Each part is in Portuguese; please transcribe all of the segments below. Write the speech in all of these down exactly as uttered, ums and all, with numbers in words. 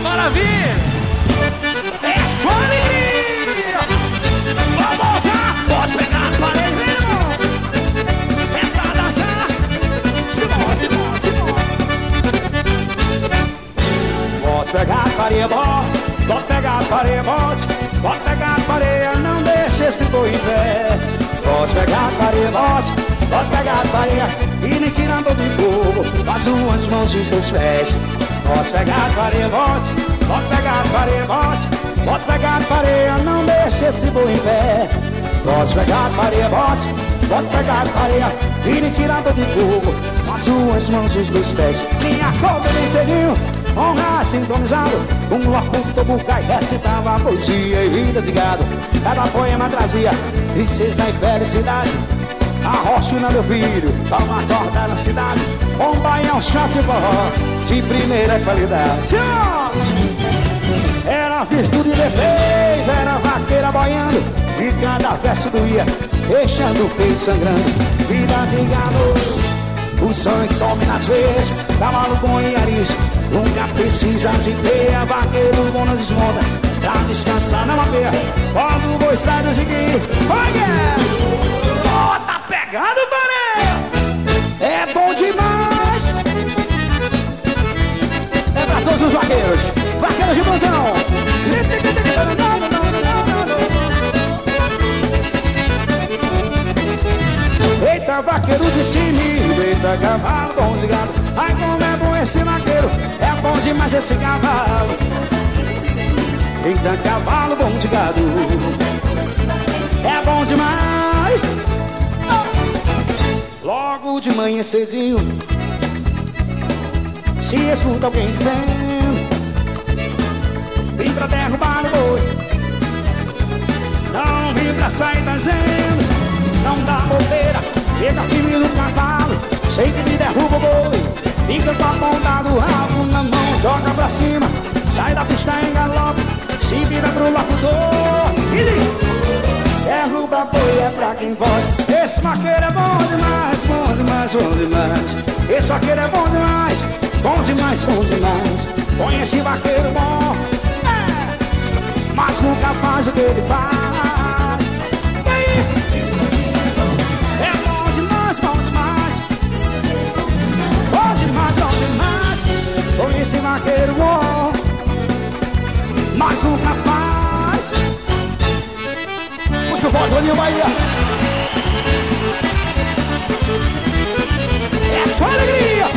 Maravilha! É só alegria! Vamos lá! Pode pegar a parede, meu irmão! É pra dançar! Simão, Simão, Simão! Pode pegar a farinha, bote! Pode pegar a farinha, bote! Pode pegar a farinha, não deixa esse boi em pé! Pode pegar a farinha, bote! Pode pegar a farinha e me tirando de fogo, faz as mãos e os dois pés. Pode pegar a farinha, bote! Pode pegar a farinha, bote! Pode pegar a farinha, não deixa esse boi em pé. Pode pegar a farinha, bote! Pode pegar a farinha e me tirando de fogo, faz as mãos e os dois pés. Minha conta bem cedinho, honra sintonizado, um locutor bucai, recitava poesia e vida de gado. Cada poema trazia tristeza e felicidade. Arrochina, meu filho, toma corda na cidade. Um baião, shot e forró de primeira qualidade. Senhor! Era virtude e defeito, era vaqueira boiando, e cada verso doía, deixando o peito sangrando. Vida de gado, o sangue some nas veias, cavalo bom e arisco, nunca precisa de teia. Vaqueiro bom não desmonta, pra descansar na mapeia, quando o boi sai do jiquinho. Olha! Oh, tá pegado, parei! É bom demais! É pra todos os vaqueiros, vaqueiros de plantão. Eita, vaqueiro de cima, eita, cavalo bom de gado. Ai, como é bom esse vaqueiro, é bom demais esse cavalo. Eita, cavalo bom de gado, é bom demais. Logo de manhã cedinho, se escuta alguém dizendo: vim pra derrubar o boi, não vim pra sair da gente. Não dá bobeira, chega firme no cavalo, sei que me derruba o boi. Fica com a ponta do rabo na mão, joga pra cima, sai da pista em galope, se vira pro locutor e diz: derruba boi é pra quem pode. Esse vaqueiro é bom demais, bom demais, bom demais. Esse vaqueiro é bom demais, bom demais, bom demais. Põe esse vaqueiro bom, é, mas nunca faz o que ele faz. E aí? É bom demais, bom demais. Bom demais, bom demais. Põe esse vaqueiro bom, mas nunca faz. Puxa o voto, Toninho Bahia. É só alegria.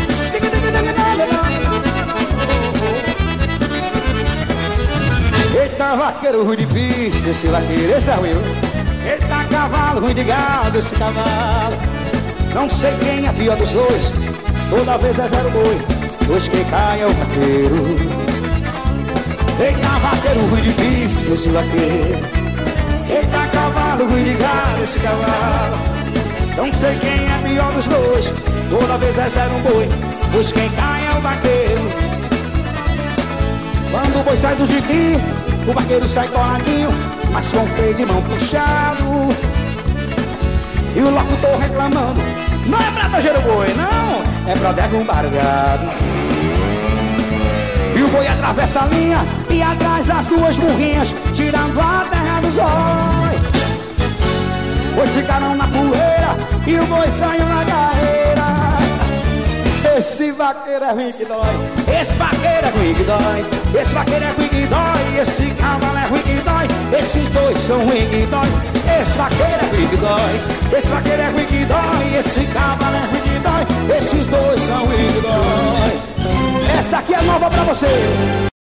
Eita, vaqueiro ruim de pista, esse vaqueiro, esse é ruim. Eita, cavalo ruim de gado, esse cavalo. Não sei quem é pior dos dois, toda vez é zero boi, pois quem cai é o vaqueiro. Eita, vaqueiro ruim de pista, esse vaqueiro. Eita, cavalo ruim de gado, esse cavalo. Não sei quem é pior dos dois, toda vez é zero um boi, pois quem cai é o vaqueiro. Quando o boi sai do jiquinho, o vaqueiro sai coladinho, mas com o freio de mão puxado. E o locutor reclamando: não é pra tanger o boi, não, é pra derrubar o gado. E o boi atravessa a linha e atrás as duas burrinhas, tirando a terra dos olhos. Pois ficaram na poeira e o boi saiu na carreira. Esse vaqueiro é ruim que dói, esse vaqueiro é ruim que dói, esse vaqueiro é ruim que dói, esse cavalo é ruim que dói, esses dois são ruim que dói. Esse vaqueiro é ruim que dói, esse vaqueiro é ruim que dói, esse cavalo é ruim que dói, esses dois são ruim que dói. Essa aqui é nova pra você.